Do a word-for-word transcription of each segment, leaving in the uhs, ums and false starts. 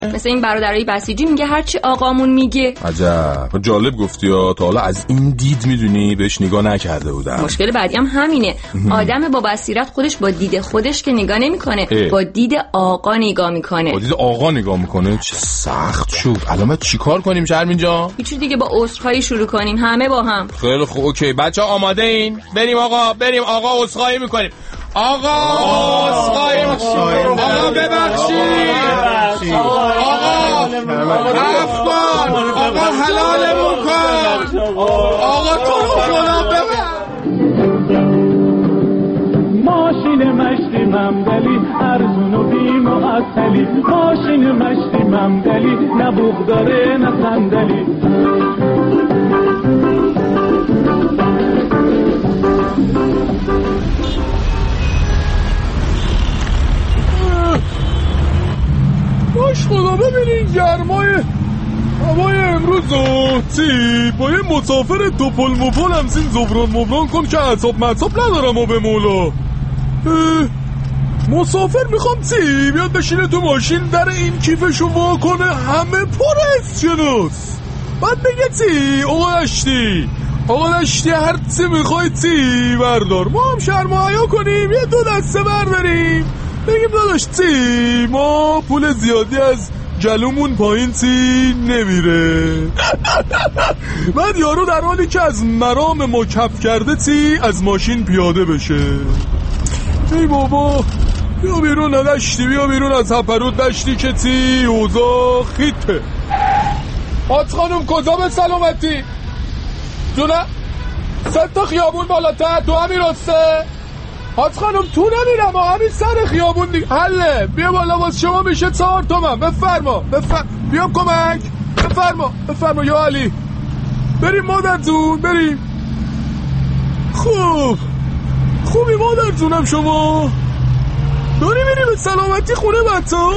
مثل این برادرای بسیجی میگه هرچی آقامون میگه. عجب جالب گفتی ها، تا حالا از این دید میدونی بهش نگاه نکرده بودم. مشکل بعدی هم همینه، آدم با بصیرت خودش با دید خودش که نگاه نمیکنه، با دید آقا نگاه میکنه. با دید آقا نگاه میکنه؟ چه سخت شد. الان ما چیکار کنیم شرمین جان؟ هیچ دیگه، با عذرخواهی شروع کنیم همه با هم. خیلی خوب اوکی بچه‌ها آماده این؟ بریم آقا، بریم آقا عذرخواهی میکنیم. آقا عذرخواهی میکنیم. آقا ببخشید. آقا عفو، آقا حلالمون کن. آقا تو رو خدا ببخش. ماشین مشتی ممدلی ارزون و بی معطلی، ماشین مشتی ممدلی نه بوق داره نه صندلی. باش خدا ببینین گرمای هوای امروز و تی با یه مسافر توپل مپل همزین زبران مبران کن که عصاب مصاب ندارم و به مولا. مسافر میخوام تی بیاد بشینه تو ماشین، در این کیفشو وا کنه همه پر اسکناس، بعد بگه تی آقا نشتی آقا نشتی هر چی میخوای تی بردار، ما هم شرم و حیا کنیم یه دو دسته برداریم بگیم داداش تی ما پول زیادی از جلومون پایین تی نمیره. بعد یارو در حالی که از مرام ما کف کرده تی از ماشین پیاده بشه. ای بابا بیا بیرون ندشتی، بیا بیرون از هپرود دشتی که تی اوضاع خیته. حاج خانم کجا به سلامتی؟ جونه ست تا خیابون بالاتر تو همین راسته. حاج خانم تو نمیرم همین سر خیابون دیگه. حله بیا بالا واسه شما میشه چهار تومن. بفرما بفرما بیام کمک. بفرما بفرما یا علی. بریم مادر جون بریم. خوب خوبی مادر جونم شما؟ داری میری به سلامتی خونه بچه ها؟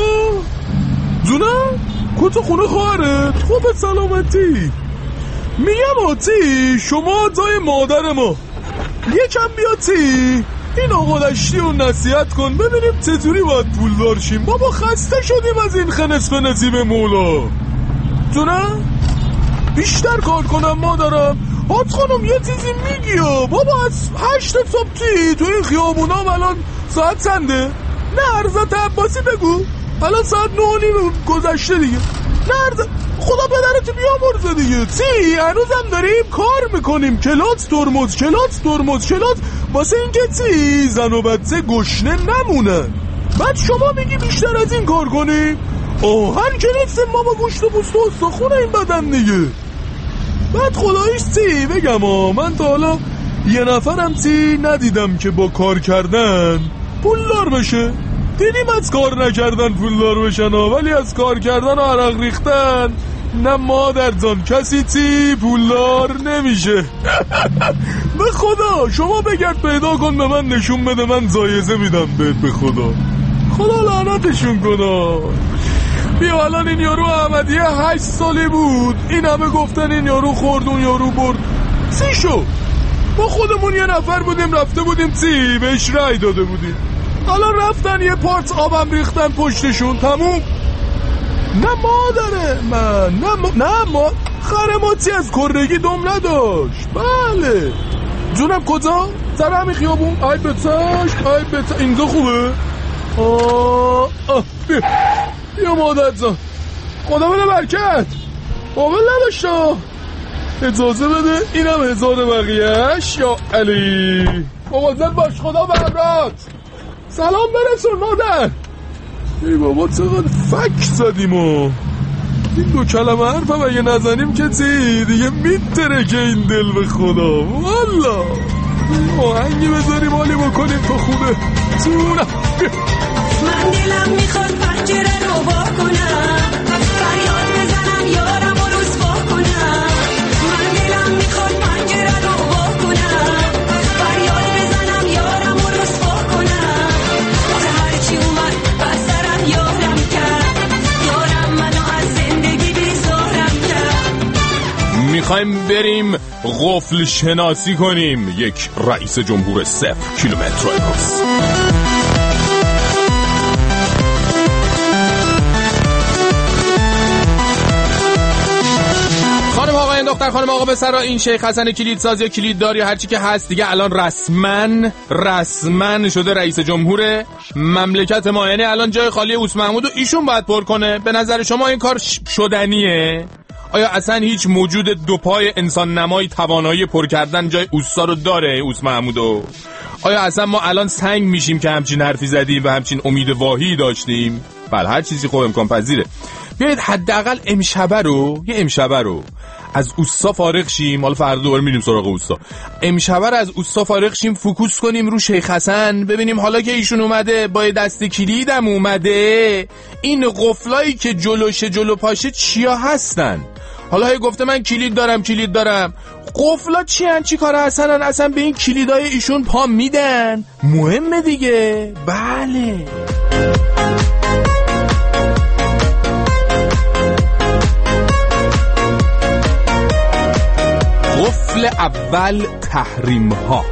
جونم کتو خونه خواهرت؟ خوب به سلامتی. میگم آتی شما جای مادر ما یکم بیا تی این آقا دشتی رو نصیحت کن ببینیم چطوری باید پول دارشیم. بابا خسته شدیم از این خنس به نصیب مولا. جونم بیشتر کار کنم مادرم. حاج خانم یه چیزی میگی بابا از هشت صبح تی تو این خیابونام الان ساعت چنده؟ نه عرضت عباسی بگو الان ساعت نه و نیم گذشته دیگه. نه عرضت خدا پدرتو بیامرزه دیگه. تی هنوزم داریم کار میکنیم کلات ترمز کلات ترمز کلات واسه اینکه تی زن و بچه گشنه نمونن. بعد شما میگی بیشتر از این کار کنیم؟ آهن که نیستیم ما با گوشت و پوست و استخونه این بدن دیگه. بعد خداییش تی بگم آه من تا حالا یه نفرم تی ندیدم که با کار کردن پولدار بشه. دیدیم از کار نکردن پولدار بشن ها، ولی از کار کردن و عرق ریختن نه مادر جان کسی تی پولدار نمیشه. به خدا شما بگرد پیدا کن به من نشون بده من جایزه میدم بهت. به خدا خدا لعنتشون کنه. بیا الان این یارو احمدیه هشت سالی بود این همه گفتن این یارو خورد اون یارو برد سی شد. ما خودمون یه نفر بودیم رفته بودیم تی بهش رای داده بودیم الان رفتن یه پارت آبم ریختن پشتشون تموم. نه مادره من نه ما نه ما خرماتی از کرگی دم نداشت. بله جونم کجا؟ سر همین خیابون. ای بتاش ای بتا اینجا خوبه. آه آه بیا بیا مادر جان خدا بده برکت. قابل نداشتا اجازه بده اینم هزار بقیهش یا علی. مواظب باش خدا به امرات. سلام برسون مادر. ای بابا چقدر فک زدیم و این دو کلمه حرف هم اگه نزنیم که تی دیگه میتره که این دل به خدا. والا آهنگی بذاریم حالی بکنیم تا خوبه. جونم من دلم میخواد پنجره رو وا کنم فریاد بزنم یارم رو رسوا کنم. من دلم میخواد پنجره رو وا کنم فریاد بزنم یارم رو رسوا کنم. آخه هرچی اومد بس سرم یارم کرد یارم منو از زندگی بیزارم کرد. میخوایم بریم غفل شناسی کنیم یک رئیس جمهور صفر کیلومتر امروز. دختر خانم آقا پسرا، این شیخ حسن کلیدساز یا کلیددار یا هرچی که هست دیگه الان رسما رسما شده رئیس جمهور مملکت ما. یعنی الان جای خالی اوس محمود و ایشون باید پر کنه. به نظر شما این کار شدنیه؟ آیا اصلا هیچ موجود دو پای انسان نمایی توانایی پر کردن جای اوسا رو داره اوس محمودو؟ آیا اصلا ما الان سنگ میشیم که همچین حرفی زدیم و همچین امید واهی داشتیم؟ بله، هر چیزی خوب امکان پذیره. بیایید حداقل امشبه رو یه امشبه رو از اوسا فارغ شیم. حالا فردا دوباره میریم سراغ اوسا. امشبه رو از اوسا فارغ شیم، فوکوس کنیم رو شیخ حسن، ببینیم حالا که ایشون اومده با دست کلیدم اومده، این قفلایی که جلوشه جلو پاشه چیا هستن؟ حالا هی گفته من کلید دارم کلید دارم، قفلا چی هن؟ چی کاره هستن؟ اصلا به این کلیدای ایشون پا میدن؟ مهمه دیگه. بله. قفل اول، تحریم ها.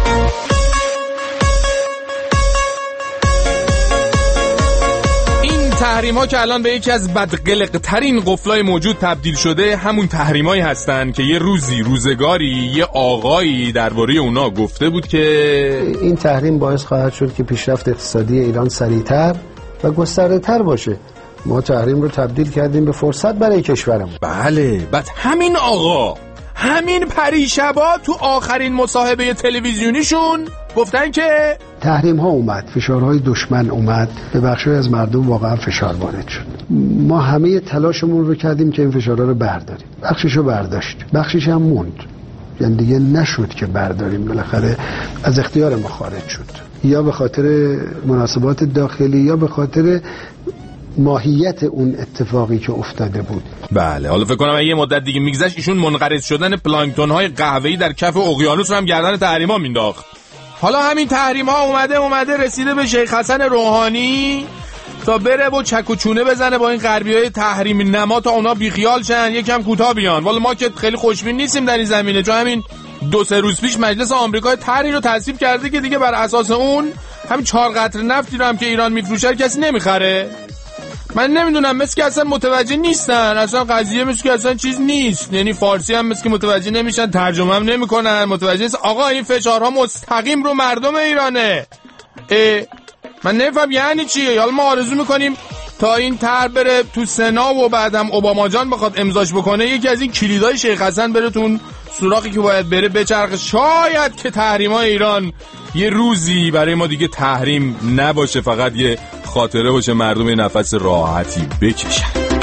تحریم ها که الان به یکی از بدقلق ترین قفلای موجود تبدیل شده، همون تحریم هایی هستن که یه روزی روزگاری یه آقایی درباره اونا گفته بود که این تحریم باعث خواهد شد که پیشرفت اقتصادی ایران سریعتر و گسترده تر باشه. ما تحریم رو تبدیل کردیم به فرصت برای کشورمون. بله. بعد همین آقا همین پریشبا تو آخرین مصاحبه تلویزیونیشون گفتن که تحریم ها اومد، فشارهای دشمن اومد، به بخشی از مردم واقعا فشار وارد شد. ما همه تلاشمون رو کردیم که این فشارها رو برداریم. بخشیشو برداشت، بخشیش هم موند. یعنی دیگه نشد که برداریم، بالاخره از اختیار ما خارج شد، یا به خاطر مناسبات داخلی یا به خاطر ماهیت اون اتفاقی که افتاده بود. بله. حالا فکر کنم یه مدت دیگه میگذشت ایشون منقرض شدن پلانکتون های قهوه‌ای در کف اقیانوس رو هم گردن تحریما مینداخت. حالا همین تحریم ها اومده اومده رسیده به شیخ حسن روحانی تا بره و چک و چونه بزنه با این غربیای تحریم نما تا اونا بیخیال شن، یکم کوتاه بیان. والا ما که خیلی خوشبین نیستیم در این زمینه، چون همین دو سه روز پیش مجلس آمریکا طرحی رو تصویب کرده که دیگه بر اساس اون همین چهار قطره نفتی رو هم که ایران میفروشه کسی نمیخره. من نمیدونم، مثل که اصلا متوجه نیستن، اصلا قضیه مثل که اصلا چیز نیست. یعنی فارسی هم مثل که متوجه نمیشن، ترجمه هم نمیکنن، متوجه نیست. آقا این فشارها مستقیم رو مردم ایرانه. من نمیفهم یعنی چیه. حالا ما آرزو میکنیم تا این طرح بره تو سنا و بعدم اوباما جان بخواد امضاش بکنه، یکی از این کلیدای شیخ حسن بره تو اون سوراخی که باید بره بچرخه. شاید که تحریم‌های ایران یه روزی برای ما دیگه تحریم نباشه، فقط یه خاطره باشه، مردم یه نفس راحتی بکشن.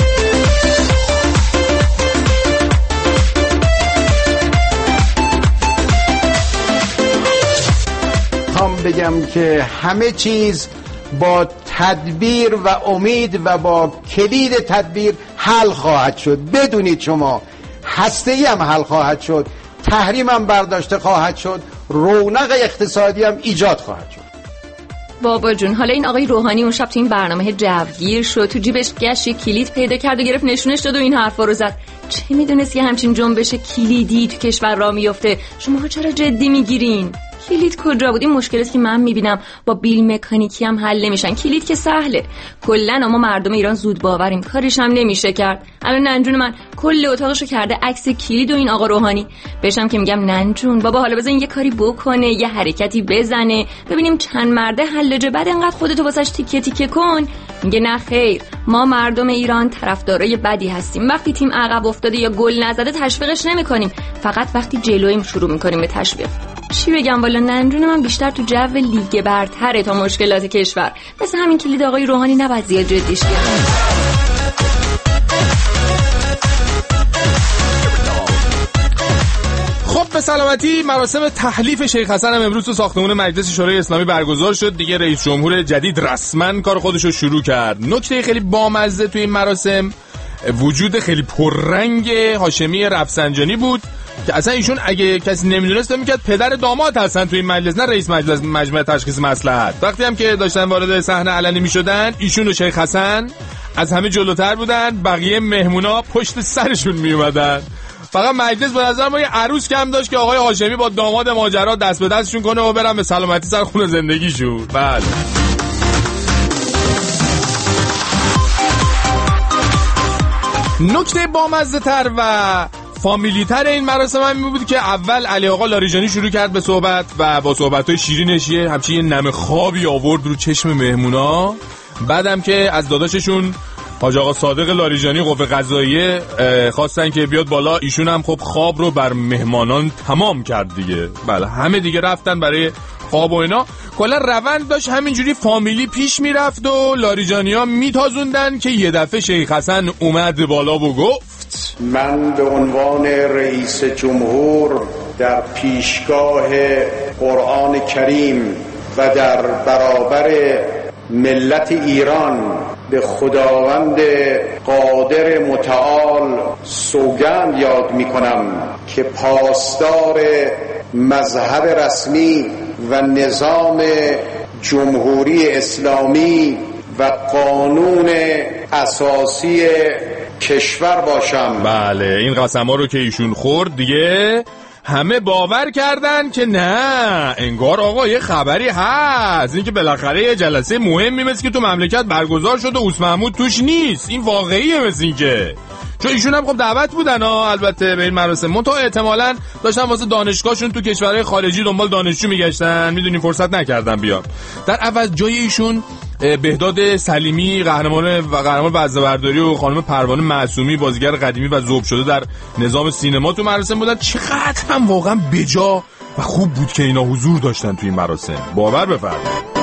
هم بگم که همه چیز با تدبیر و امید و با کلید تدبیر حل خواهد شد. بدونید شما هسته‌ای هم حل خواهد شد، تحریم هم برداشته خواهد شد، رونق اقتصادی هم ایجاد خواهد شد. بابا جون، حالا این آقای روحانی اون شب تو این برنامه جوگیر شد، تو جیبش گشت کلید پیدا کرد و گرفت نشونش داد و این حرفا رو زد. چه میدونست یه همچین جنبش کلیدی تو کشور راه میفته؟ شماها چرا جدی میگیرین؟ کلید کجا بود؟ این مشکلاتی که من میبینم با بیل مکانیکی هم حل نمیشن. کلید که سهله، کلا اما مردم ایران زود باوریم، کارش هم نمیشه کرد. الان ننجون من کل اتاقشو کرده عکس کلید و این آقا روحانی. بهشم که میگم ننجون بابا حالا بزن یه کاری بکنه، یه حرکتی بزنه، ببینیم چند مرده حلاجه، بعد انقدر خودتو واسش تیکه تیکه کن. میگه نه خیر، ما مردم ایران طرفدارای بدی هستیم. وقتی تیم عقب افتاده یا گل نزده تشویقش نمیکنیم، فقط وقتی جلویم شروع میکنیم به تشویق. چی بگم والا ننجون من بیشتر تو جو لیگ برتره تا مشکلات کشور. مثل همین کلید آقای روحانی نباید زیاد جدیش گرفت. خب به سلامتی. مراسم تحلیف شیخ حسن هم امروز تو ساختمان مجلس شورای اسلامی برگزار شد. دیگه رئیس جمهور جدید رسما کار خودش رو شروع کرد. نکته خیلی بامزه تو این مراسم وجود خیلی پررنگ هاشمی رفسنجانی بود که اصلا ایشون اگه کسی نمیدونست میگه پدر داماد هستن تو این مجلس، نه رئیس مجلس مجمع تشخیص مصلحت. وقتی هم که داشتن وارد صحنه علنی میشدن، ایشون و شیخ حسن از همه جلوتر بودن، بقیه مهمونا پشت سرشون میومدن. فقط مجلس به نظر ما یه عروس کم داشت که آقای هاشمی با داماد ماجرا دست به دستشون کنه و برن به سلامتی سر خونه زندگیشون. بله. نکته بامزه تر و فامیلی تر این مراسم هم می بود که اول علی آقا لاریجانی شروع کرد به صحبت و با صحبت‌های شیرینش یه همچین یه نم خوابی آورد رو چشم مهمونا. بعدم که از داداششون حاج آقا صادق لاریجانی قوه قضاییه خواستن که بیاد بالا، ایشون هم خب خواب رو بر مهمانان تمام کرد دیگه. بله همه دیگه رفتن برای خواب و اینا. کلا روند داشت همینجوری فامیلی پیش میرفت و لاریجانی‌ها میتازوندن که یه دفعه شیخ حسن اومد بالا و گفت من به عنوان رئیس جمهور در پیشگاه قرآن کریم و در برابر ملت ایران به خداوند قادر متعال سوگند یاد می کنم که پاسدار مذهب رسمی و نظام جمهوری اسلامی و قانون اساسی کشور باشم. بله این قسم‌ها رو که ایشون خورد دیگه همه باور کردن که نه انگار آقا یه خبری هست، این که بالاخره یه جلسه مهمی مثل که تو مملکت برگزار شده و اوس محمود توش نیست، این واقعیه مثل این که چون ایشون هم خب دعوت بودن ها البته به این مراسم، منتها احتمالاً داشتن واسه دانشگاهشون تو کشورهای خارجی دنبال دانشجو میگشتن، میدونین فرصت نکردن بیان. در عوض جای ایشون بهداد سلیمی قهرمان و قهرمان وزنه‌برداری و خانم پروانه معصومی بازیگر قدیمی و ذوب شده در نظام سینما تو مراسم بودن. چقدر هم واقعا بجا و خوب بود که اینا حضور داشتن تو این مراسم، باور بفرمایید.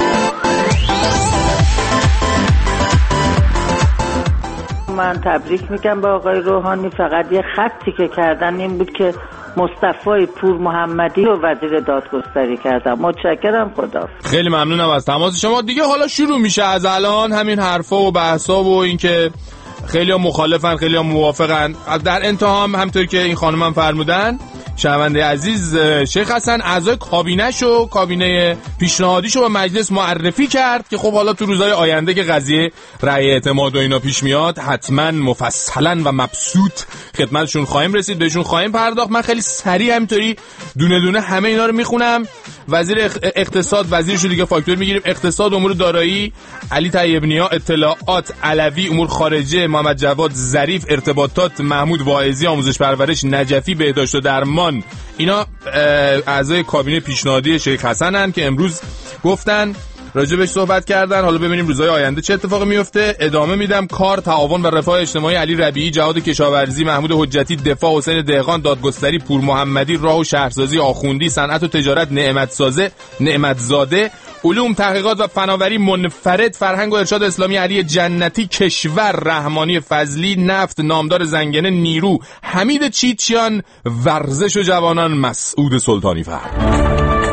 من تبریک میگم به آقای روحانی، فقط یه خطی که کردن این بود که مصطفی پور محمدی رو وزیر دادگستری کردم. متشکرم، خدا. خیلی ممنونم از تماس شما. دیگه حالا شروع میشه از الان همین حرفا و بحثا و این که خیلی ها مخالفن خیلی ها موافقن. در انتها هم همطور که این خانم هم فرمودن شنونده عزیز، شیخ حسن اعضای کابینه‌شو کابینه پیشنهادیشو به مجلس معرفی کرد که خب حالا تو روزهای آینده که قضیه رأی اعتماد و اینا پیش میاد حتما مفصلا و مبسوط خدمتشون خواهیم رسید، بهشون خواهیم پرداخت. من خیلی سریع همینطوری دونه دونه همه اینا رو میخونم. وزیر اقتصاد وزیرشو دیگه فاکتور میگیریم. اقتصاد امور دارایی علی طیب نیا، اطلاعات علوی، امور خارجه محمد جواد ظریف، ارتباطات محمود واعظی، آموزش پرورش نجفی، بهداشت و درمان. اینا اعضای کابینه پیشنهادی شیخ حسنن که امروز گفتن راجبش صحبت کردن. حالا ببینیم روزهای آینده چه اتفاقی میفته. ادامه میدم. کار، تعاون و رفاه اجتماعی علی ربیعی، جهاد کشاورزی محمود حجتی، دفاع حسین دهقان، دادگستری پور محمدی، راه و شهرسازی آخوندی، صنعت و تجارت نعمت سازه نعمت زاده، علوم تحقیقات و فناوری منفرد، فرهنگ و ارشاد اسلامی علی جنتی، کشور رحمانی فضلی، نفت نامدار زنگنه نیرو حمید چیچیان، ورزش و جوانان مسعود سلطانی فرد.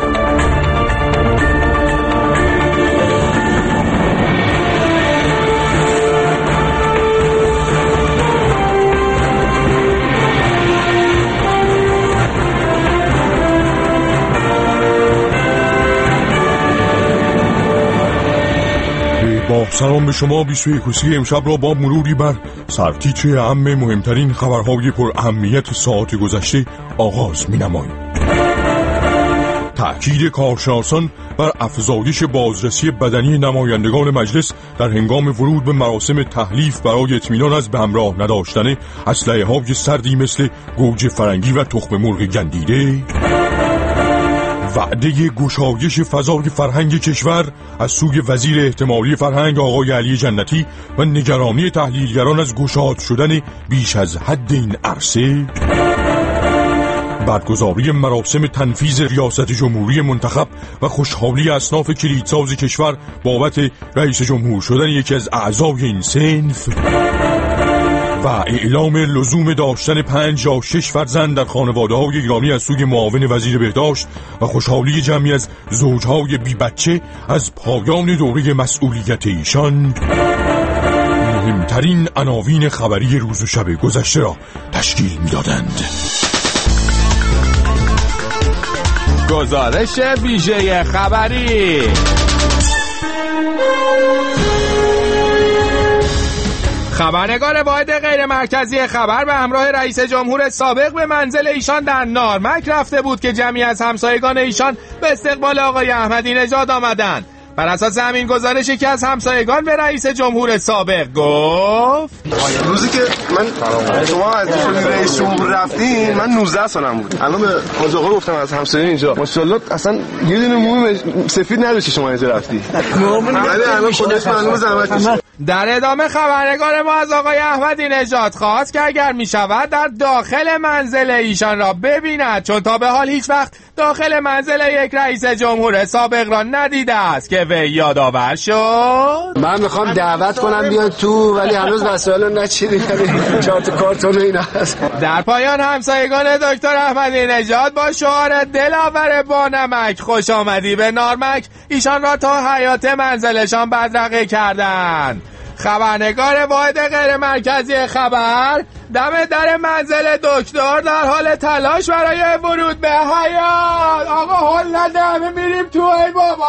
با سلام به شما. بیست و یکم امشب را با مروری بر سرتیتر اهم مهمترین خبرهای پر اهمیت ساعت گذشته آغاز می نماییم. تأکید کارشناسان بر افزایش بازرسی بدنی نمایندگان مجلس در هنگام ورود به مراسم تحلیف برای اطمینان از به همراه نداشتن اسلحه‌های سردی مثل گوجه فرنگی و تخم مرغ گندیده. وعده گشایش فضای فرهنگ کشور از سوی وزیر احتمالی فرهنگ آقای علی جنتی و نگرانی تحلیلگران از گشاد شدن بیش از حد این عرصه. برگزاری مراسم تنفیذ ریاست جمهوری منتخب و خوشحالی اصناف کلیدساز کشور بابت رئیس جمهور شدن یکی از اعضای این صنف. و اعلام لزوم داشتن پنج یا شش فرزند در خانواده‌های ایرانی از سوی معاون وزیر بهداشت و خوشحالی جمعی از زوجهای بی بچه از پایان دوره مسئولیت ایشان. مهمترین عناوین خبری روز و شب گذشته را تشکیل می‌دادند. گزارش ویژه خبری. خبرنگار واحد غیر مرکزی خبر به همراه رئیس جمهور سابق به منزل ایشان در نارمک رفته بود که جمعی از همسایگان ایشان به استقبال آقای احمدی نژاد آمدند. بر اساس همین گزارش یکی از همسایگان به رئیس جمهور سابق گفت روزی که من شما از رئیس جمهور رفتین من نوزده سالم بود. الان به حاج آقا گفتم از همسایه اینجا ماشاءالله اصلا یه دونه موی سفید نداشتی شما اینجا رفتی. ولی الان خودش معلومه زحمتش. در ادامه خبرنگار ما از آقای احمدی نژاد خواست که اگر می شود در داخل منزل ایشان را ببیند، چون تا به حال هیچ وقت داخل منزل یک رئیس جمهور سابق را ندیده است که وی یادآور شد. من میخوام دعوت کنم بیاد تو، ولی هنوز وسایل رو نچیدیم، یعنی چهار تا کارتون اینا هست. در پایان همسایگان دکتر احمدی نژاد با شعار دلاور با نمک خوش آمدی به نارمک ایشان را تا حیاط منزلشان بدرقه کردند. خبرنگار واحد غیر مرکزی خبر دم در منزل دکتر در حال تلاش برای ورود به حیاط. آقا حل نده، همه میریم تو. ای بابا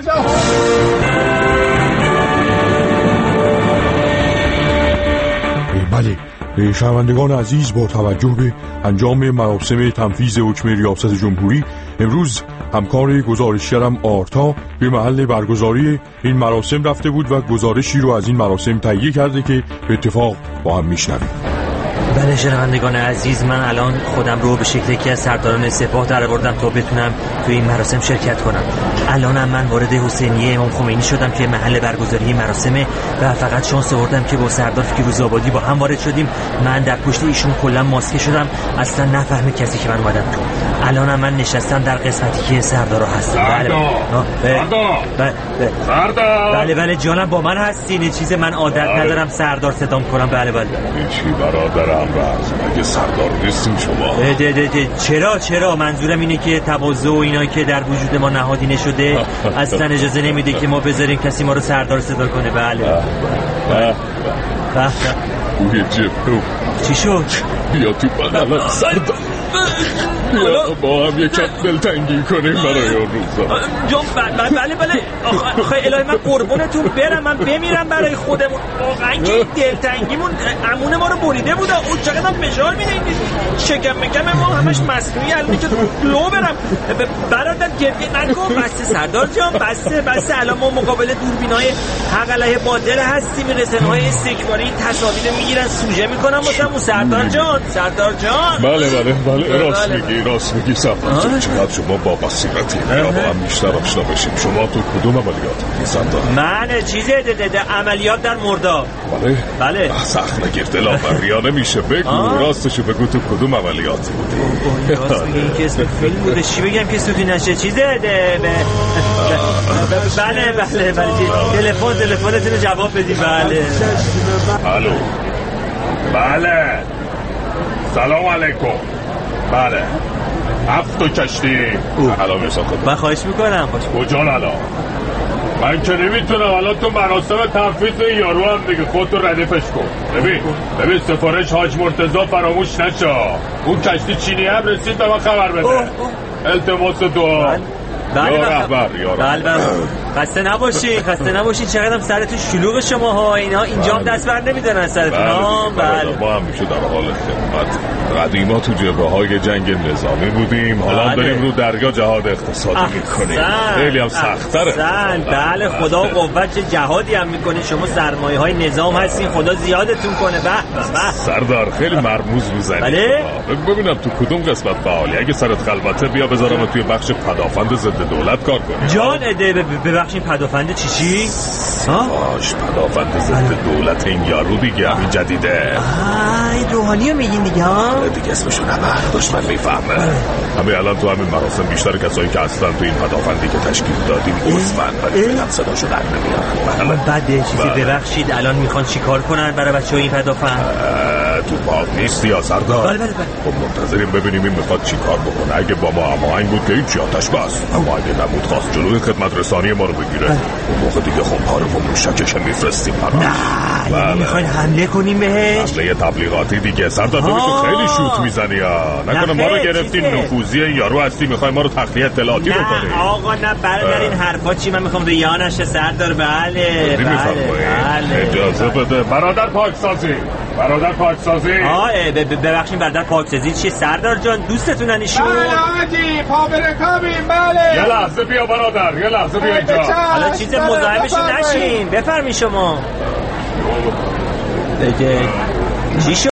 بله، شنوندگان عزیز، با توجه به انجام مراسم تنفیذ حکم ریاست جمهوری امروز همکار گزارشگرم آرتا به محل برگزاری این مراسم رفته بود و گزارشی رو از این مراسم تهیه کرده که به اتفاق با هم میشنویم. بله شنوندگان عزیز، من الان خودم رو به شکل یکی از سرداران سپاه در آوردم تا بتونم توی این مراسم شرکت کنم. الانم من وارد حسینیه امام خمینی شدم که محل برگزاری مراسمه و فقط شانس آوردم که با سردار فیروزآبادی با هم وارد شدیم. من در پشت ایشون کلا ماسکه شدم، اصلا نفهمه کسی که من اومدم تو. الانم من نشستم در قسمتی که سردارا هستن. بله بله سردار بله بله جانم با من هستین. چیز من عادت ندارم سردار صدام کنم. بله بله چی برادرم راز اگه سردار نیستین شما؟ ده ده ده چرا چرا منظورم اینه که تواضع و اینایی که در وجود ما نهادینه شده اصلا اجازه نمیده که ما بذاریم کسی ما رو سردار صدا کنه. بله به به اوه جبهه چی شد؟ بیا تو بغلم سردار، بیا با هم یکم دلتنگی کنیم برای اون روزا. جان بله بله بله آخه الهی من قربونتون برم، من بمیرم برای خودمون. واقعا که دلتنگیمون امون ما رو بریده بود. اون چقدر هم فشار میده این شکم مکم ما همش مصنوعی. الان که لو برم برادر گریه نکن. بسته سردار جان، بسته بسته. الان ما مقابل دوربینای حق علیه باطل هستیم. رسانه‌های استکباری تصاویر میگیرن سوژه میکنن واسمون. سردار جان سردار جان بله بله بله راست میگی راست میگی سردار جان. چقدر شما با بصیرتی. بیا با هم بیشتر آشنا بشیم. شما تو کدوم عملیات سردار؟ من چیزه ده ده عملیات در مرداب. بله بله سخت نگیر دلاور نمیشه. بگو راستشو بگو تو کدوم عملیات بودی؟ راست میگی این که اسم فیلم بوده. چی بگم که سوتی نشه؟ چیزه ده بله بله بله تلفن تلفنتون جواب بدی. بله الو بله سلام علیکم. بله هفت تا کشتی الان میرسان خود. من خواهش میکنم. کجا الان؟ من که نمیتونم الان تو مراسم تنفیذ یارو هم دیگه خودتو ردیفش کن. ببین ببین سفارش حاج مرتضی فراموش نشه. اون کشتی چینی هم رسید به من خبر بده. التماس دعا. بله یا رهبر یا بله بله خسته نباشی خسته نباشی. چقدرم سرتون شلوغ شما ها. اینا اینجا هم دست بر نمیدن از سرتون. بله ما هم میشه در حال خدمت. قدیما تو جبهه های جنگ نظامی بودیم، حالا داریم رو دریا جهاد اقتصادی میکنیم. خیلی هم سخت‌تره. بله خدا قوت چه جهادی هم میکنید. شما سرمایه های نظام هستین، خدا زیادتون کنه. به به سردار خیلی مرموز میزنی. بله ببینم تو کدوم قسمت فعالی. اگه سرت خلوته بیا بذارم توی بخش پدافند ضد دولت کار کنی. جان ببخشید پدافند چی چی؟ باش پدافند ضد دولت این یارو دیگه همین جدیده. آی روحانی رو میگین دیگه ها؟ دیگه اسمشو نبر دشمن میفهمه. همه الان تو همین مراسم بیشتر کسایی که هستن تو این پدافندی که تشکیل دادیم عضوان ولی فعلا صداشو در نمیارن. بده چیزی ببخشید الان میخوان چیکار کنن برای بچه‌ها این پدافند؟ تو پاک نیستی یا سردار؟ بله بله بله. خب منتظریم ببینیم این میخواد چیکار بکنه. اگه با ما هماهنگ بود که هیچ آتش بس، اما اگه نبود خواست جلوی خدمت رسانی ما رو بگیره اون موقع دیگه خب پارو و موشکش میفرستیم براش. نه یعنی میخواین حمله کنیم بهش؟ حمله تبلیغاتی دیگه. سردار ببین تو خیلی شوت میزنی ها. نکنه ما رو گرفتین نفوذی یارو هستی میخوای ما رو تخلیه اطلاعاتی بکنی. نه آقا نه برادر این حرفا چی؟ من میخوام ریانش سردار. بله بله بله اجازه بده برادر پاکسازی. برادر پاکسازی. آه ببخشید برادر پاکسازی چیه سردار جان؟ دوستتونن ایشون؟ بله آجی پا برکابیم. بله یه لحظه بیا برادر، یه لحظه بیا اینجا. حالا چیز مزاحمشون نشین. بفرمایید شما. دیگه چی شد؟